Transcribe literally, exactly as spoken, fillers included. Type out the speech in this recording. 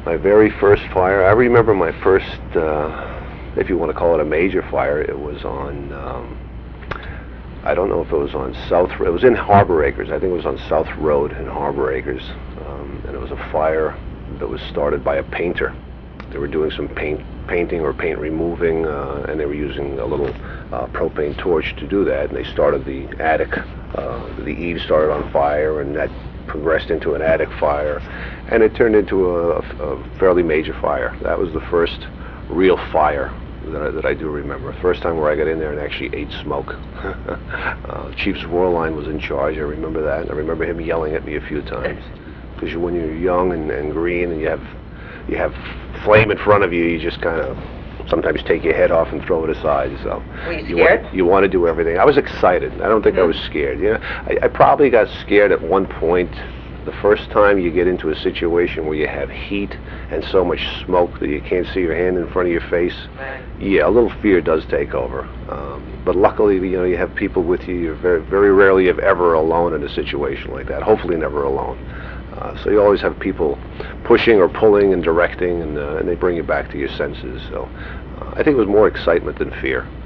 My very first fire, I remember my first, uh, if you want to call it a major fire, it was on, um, I don't know if it was on South, it was in Harbor Acres. I think it was on South Road in Harbor Acres. Um, and it was a fire that was started by a painter. They were doing some paint, painting or paint removing, uh, and they were using a little uh, propane torch to do that. And they started the attic. Uh, the eaves started on fire, and that progressed into an attic fire, and it turned into a, a fairly major fire. That was the first real fire that I, that I do remember. First time where I got in there and actually ate smoke. uh, Chief Zworline was in charge. I remember that. I remember him yelling at me a few times, because you, when you're young and, and green and you have you have flame in front of you, you just kind of sometimes take your head off and throw it aside. So were you you scared? want, you want to do everything. I was excited. I don't think mm-hmm. I was scared. You know, I, I probably got scared at one point. The first time you get into a situation where you have heat and so much smoke that you can't see your hand in front of your face, right. Yeah, a little fear does take over. Um, but luckily, you know, you have people with you. You're very, very rarely, if ever, alone in a situation like that. Hopefully, never alone. Uh, so you always have people pushing or pulling and directing, and, uh, and they bring you back to your senses. So uh, I think it was more excitement than fear.